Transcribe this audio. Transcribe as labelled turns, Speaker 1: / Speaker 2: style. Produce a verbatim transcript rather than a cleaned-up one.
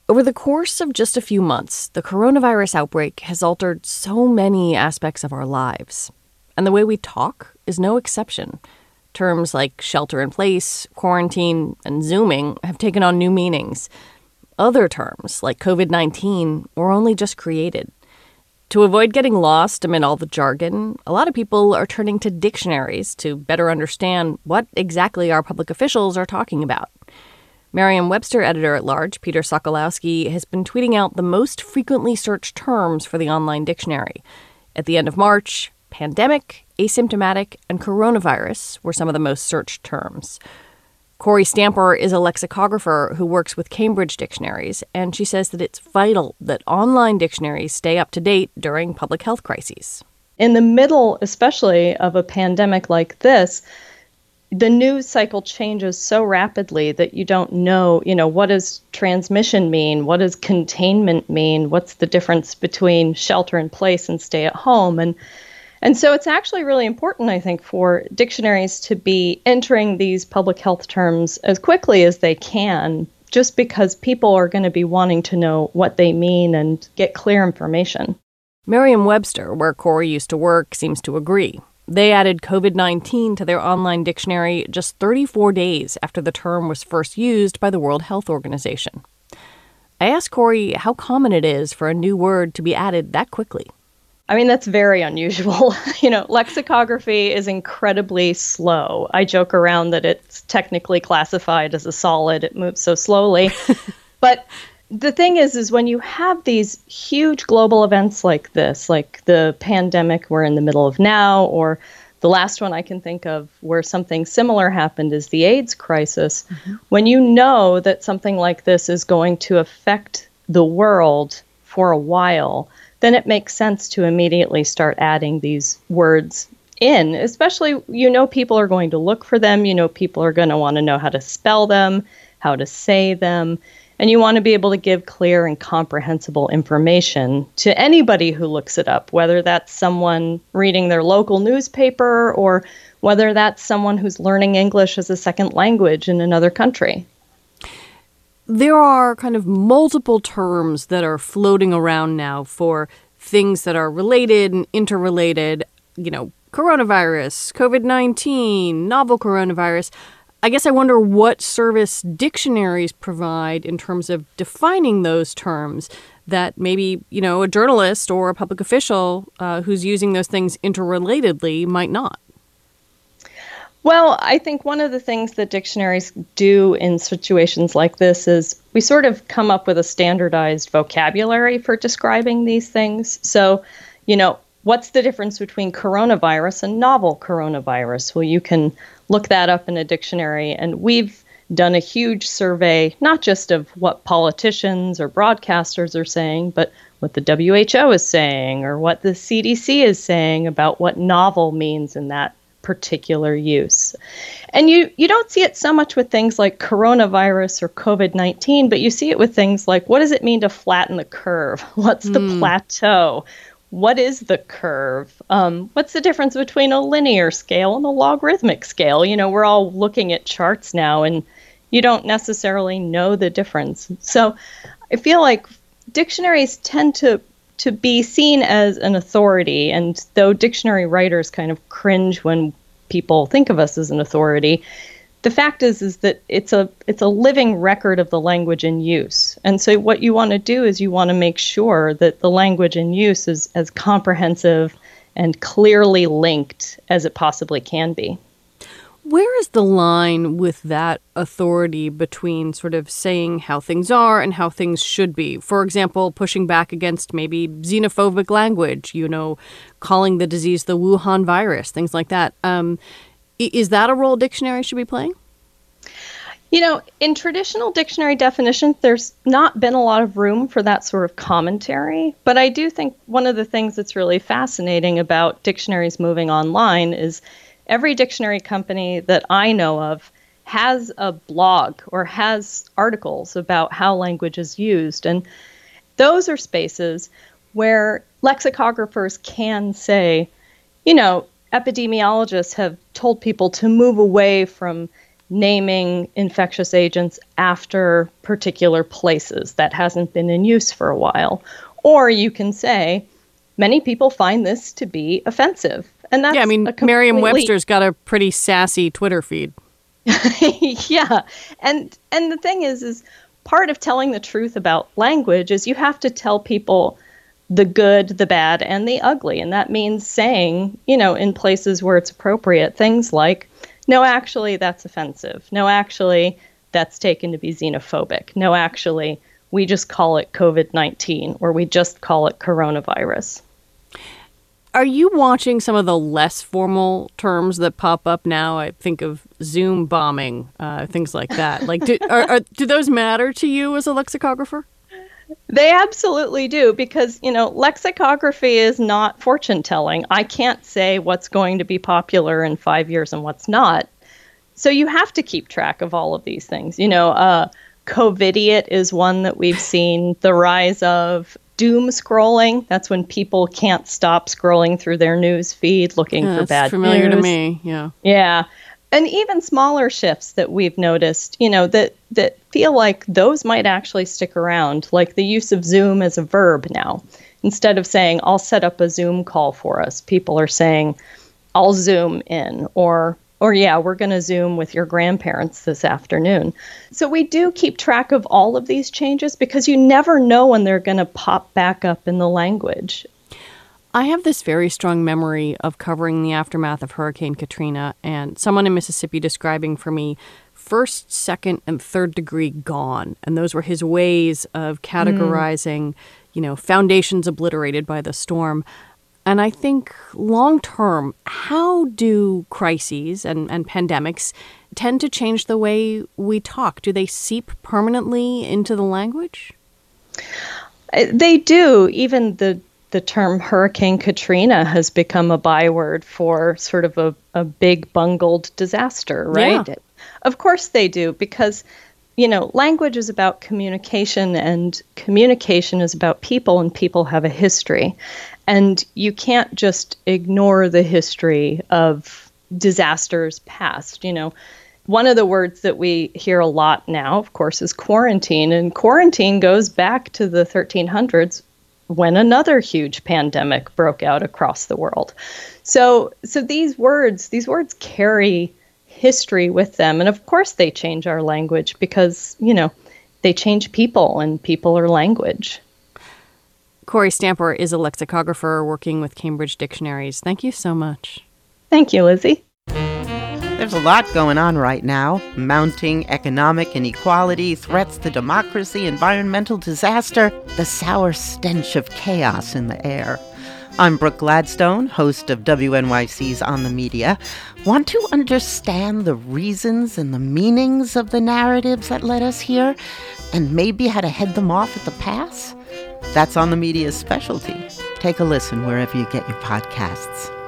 Speaker 1: Over the course of just a few months, the coronavirus outbreak has altered so many aspects of our lives. And the way we talk is no exception. Terms like shelter in place, quarantine, and Zooming have taken on new meanings. Other terms, like covid nineteen, were only just created. To avoid getting lost amid all the jargon, a lot of people are turning to dictionaries to better understand what exactly our public officials are talking about. Merriam-Webster editor-at-large Peter Sokolowski has been tweeting out the most frequently searched terms for the online dictionary. At the end of March, pandemic, asymptomatic, and coronavirus were some of the most searched terms. Corey Stamper is a lexicographer who works with Cambridge Dictionaries, and she says that it's vital that online dictionaries stay up to date during public health crises.
Speaker 2: In the middle, especially, of a pandemic like this, the news cycle changes so rapidly that you don't know, you know, what does transmission mean? What does containment mean? What's the difference between shelter in place and stay at home? And and so it's actually really important, I think, for dictionaries to be entering these public health terms as quickly as they can, just because people are going to be wanting to know what they mean and get clear information.
Speaker 1: Merriam-Webster, where Corey used to work, seems to agree. They added covid nineteen to their online dictionary just thirty-four days after the term was first used by the World Health Organization. I asked Corey how common it is for a new word to be added that quickly.
Speaker 2: I mean, that's very unusual. You know, lexicography is incredibly slow. I joke around that it's technically classified as a solid. It moves so slowly. But the thing is, is when you have these huge global events like this, like the pandemic we're in the middle of now, or the last one I can think of where something similar happened is the AIDS crisis. Mm-hmm. When you know that something like this is going to affect the world for a while, then it makes sense to immediately start adding these words in, especially, you know, people are going to look for them. You know, people are going to want to know how to spell them, how to say them. And you want to be able to give clear and comprehensible information to anybody who looks it up, whether that's someone reading their local newspaper or whether that's someone who's learning English as a second language in another country.
Speaker 1: There are kind of multiple terms that are floating around now for things that are related and interrelated, you know, coronavirus, covid nineteen, novel coronavirus. I guess I wonder what service dictionaries provide in terms of defining those terms that maybe, you know, a journalist or a public official uh, who's using those things interrelatedly might not.
Speaker 2: Well, I think one of the things that dictionaries do in situations like this is we sort of come up with a standardized vocabulary for describing these things. So, you know, what's the difference between coronavirus and novel coronavirus? Well, you can look that up in a dictionary, and we've done a huge survey, not just of what politicians or broadcasters are saying, but what the W H O is saying or what the C D C is saying about what novel means in that particular use. And you, you don't see it so much with things like coronavirus or covid nineteen, but you see it with things like, what does it mean to flatten the curve? What's the mm. plateau? What is the curve? Um, what's the difference between a linear scale and a logarithmic scale? You know, we're all looking at charts now, and you don't necessarily know the difference. So I feel like dictionaries tend to to be seen as an authority, and though dictionary writers kind of cringe when people think of us as an authority, the fact is is that it's a it's a living record of the language in use. And so what you want to do is you want to make sure that the language in use is as comprehensive and clearly linked as it possibly can be.
Speaker 1: Where is the line with that authority between sort of saying how things are and how things should be? For example, pushing back against maybe xenophobic language, you know, calling the disease the Wuhan virus, things like that. Um, is that a role dictionaries should be playing?
Speaker 2: You know, in traditional dictionary definitions, there's not been a lot of room for that sort of commentary. But I do think one of the things that's really fascinating about dictionaries moving online is every dictionary company that I know of has a blog or has articles about how language is used. And those are spaces where lexicographers can say, you know, epidemiologists have told people to move away from naming infectious agents after particular places that hasn't been in use for a while. Or you can say, many people find this to be offensive. And that's
Speaker 1: yeah, I mean,
Speaker 2: a completely...
Speaker 1: Merriam-Webster's got a pretty sassy Twitter feed.
Speaker 2: yeah. And and the thing is, is part of telling the truth about language is you have to tell people the good, the bad, and the ugly. And that means saying, you know, in places where it's appropriate, things like, no, actually, that's offensive. No, actually, that's taken to be xenophobic. No, actually, we just call it COVID nineteen, or we just call it coronavirus.
Speaker 1: Are you watching some of the less formal terms that pop up now? I think of Zoom bombing, uh, things like that. Like, do, are, are, do those matter to you as a lexicographer?
Speaker 2: They absolutely do, because, you know, lexicography is not fortune telling. I can't say what's going to be popular in five years and what's not. So you have to keep track of all of these things. You know, uh, COVIDiot is one that we've seen the rise of. Doom scrolling, that's when people can't stop scrolling through their news feed looking
Speaker 1: yeah,
Speaker 2: for bad
Speaker 1: news. Familiar
Speaker 2: news.
Speaker 1: to me, yeah.
Speaker 2: Yeah. And even smaller shifts that we've noticed, you know, that, that feel like those might actually stick around, like the use of Zoom as a verb now. Instead of saying, I'll set up a Zoom call for us, people are saying, I'll Zoom in, or, or yeah, we're going to Zoom with your grandparents this afternoon. So we do keep track of all of these changes because you never know when they're going to pop back up in the language.
Speaker 1: I have this very strong memory of covering the aftermath of Hurricane Katrina and someone in Mississippi describing for me first, second, and third degree gone. And those were his ways of categorizing, mm. you know, foundations obliterated by the storm. And I think long term, how do crises and, and pandemics tend to change the way we talk? Do they seep permanently into the language?
Speaker 2: They do. Even the The term Hurricane Katrina has become a byword for sort of a, a big bungled disaster, right?
Speaker 1: Yeah.
Speaker 2: Of course they do, because, you know, language is about communication, and communication is about people, and people have a history. And you can't just ignore the history of disasters past. You know, one of the words that we hear a lot now, of course, is quarantine. And quarantine goes back to the thirteen hundreds. When another huge pandemic broke out across the world. So so these words, these words carry history with them. And of course they change our language because, you know, they change people, and people are language.
Speaker 1: Kory Stamper is a lexicographer working with Cambridge Dictionaries. Thank you so much.
Speaker 2: Thank you, Lizzie.
Speaker 3: There's a lot going on right now. Mounting economic inequality, threats to democracy, environmental disaster, the sour stench of chaos in the air. I'm Brooke Gladstone, host of W N Y C's On the Media. Want to understand the reasons and the meanings of the narratives that led us here, and maybe how to head them off at the pass? That's On the Media's specialty. Take a listen wherever you get your podcasts.